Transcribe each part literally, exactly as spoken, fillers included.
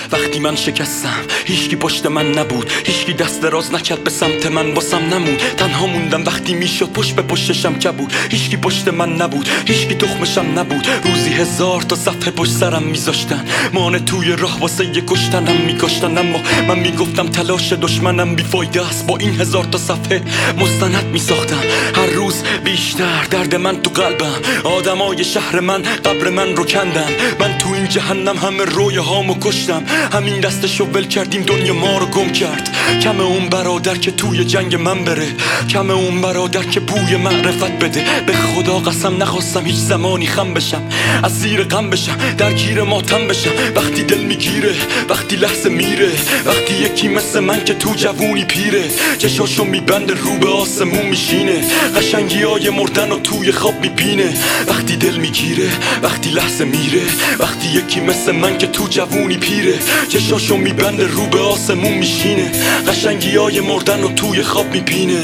وقتی من شکستم هیچکی پشت من نبود، هیچکی دست دراز نکرد به سمت من، واسم نمود. تنها موندم وقتی میشد پشت به پشتشم کبود، هیچکی پشت من نبود، هیچکی تخمشم نبود. روزی هزار تا صفحه پشت سرم میذاشتن، مانع توی راه واسه یه کشتنم میکشتن. اما من میگفتم تلاش دشمنم بیفایده است، با این هزار تا صفحه مستند میساختم. هر روز بیشتر درد من تو قلبم، آدمای شهر من قبر من رو کندن. من تو این جهنم همه رویه هامو کشتم، همین دستشو ول کردیم دنیا ما رو گم کرد. کم اون برادر که توی جنگ من بره، کم اون برادر که بوی معرفت بده. به خدا قسم نخواستم هیچ زمانی خم بشم، از زیر غم بشم، درگیر ماتم بشم. وقتی دل میگیره، وقتی لحظه میره، وقتی یکی مثل من که تو جوونی پیره، چشاشو میبنده رو به آسمون میشینه، قشنگی های مردن رو توی خواب میبینه. وقتی دل میگیره، وقتی لحظه میره، وقتی یکی مثل من که تو جوونی پیره، چشاشو میبنده رو به آسمون میشینه، قشنگی های مردن رو توی خواب میبینه.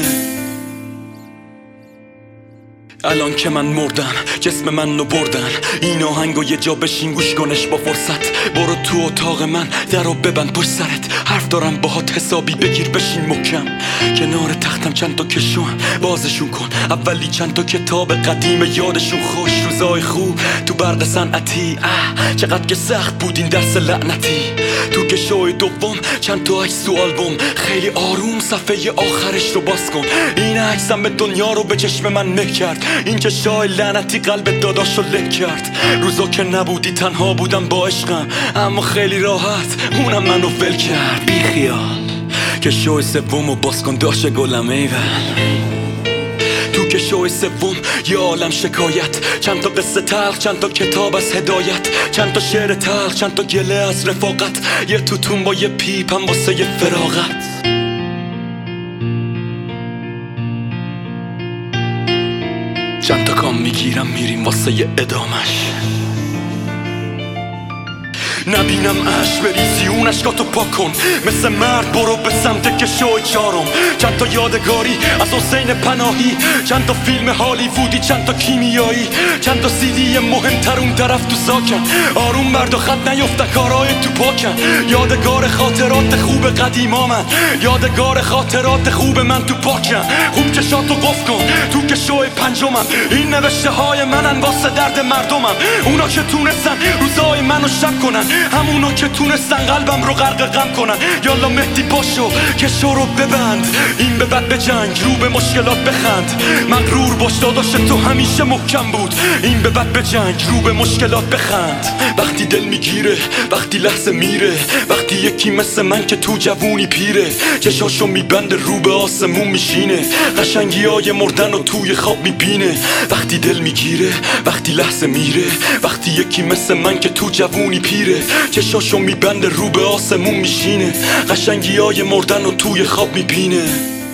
الان که من مردم جسم من رو بردن، این آهنگو یه جا بشین گوش کنش با فرصت. برو تو اتاق من درو ببند پشت سرت، حرف دارم باهات حسابی بگیر بشین محکم. کنار تختم چند تا کشوام بازشون کن، اولی چند تا کتاب قدیم یادشون خوش. روزای خوب تو برق صنعتی، اه چقدر که سخت بود این درس لعنتی. تو کشوی دوم چند تا عکس تو آلبوم، خیلی آروم صفحه آخرش رو باز کن. این عکسم به دنیا رو به چشم من مه کرد، این که شای لعنتی قلب داداشو له کرد. روزا که نبودی تنها بودم با عشقم، اما خیلی راحت اونم منو ول کرد. بی خیال که شوی سومو باز کن داشه گلم ایول. تو که شوی سوم یه عالم شکایت، چند تا قصه تلخ، چند تا کتاب از هدایت، چند تا شعر تلخ، چند تا گله از رفاقت، یه توتون با یه پیپم واسه یه فراغت. چند تا کام میگیرم میریم واسه یه ادامش، نبینم عشق بریزی اون عشقاتو پاک کن. مثل مرد برو به سمت کشوی چارم، چند تا یادگاری از حسین پناهی، چند تا فیلم هالیوودی، چند تا کیمیایی، چند تا سیدی مهمتر اون طرف تو ساکن. آروم مرد و خط نیفته کارای تو پاکن، یادگار خاطرات خوب قدیما من، یادگار خاطرات خوب من تو پاکن. خوب چشاتو قف کن تو کشوی پنجمم، این نوشته های منن واسه درد مردمم. اونا که تونستن روزای منو شب کنن، همونو که تونستن قلبم رو غرق غم کنن. یالا مهدی باشو که شو رو ببند، این به بعد به جنگ رو به مشکلات بخند. مغرور باش داداش تو همیشه محکم بود، این به بعد به جنگ رو به مشکلات بخند. وقتی دل میگیره، وقتی لحظه میره، وقتی یکی مثل من که تو جوونی پیره، چشاشو میبنده رو به آسمون میشینه، قشنگی های مردن رو توی خواب میبینه. وقتی دل میگیره، وقتی لحظه میره، وقتی یکی مثل من که تو جوونی پیره، چشاشو میبنده رو به آسمون میشینه، قشنگی های مردن رو توی خواب میبینه.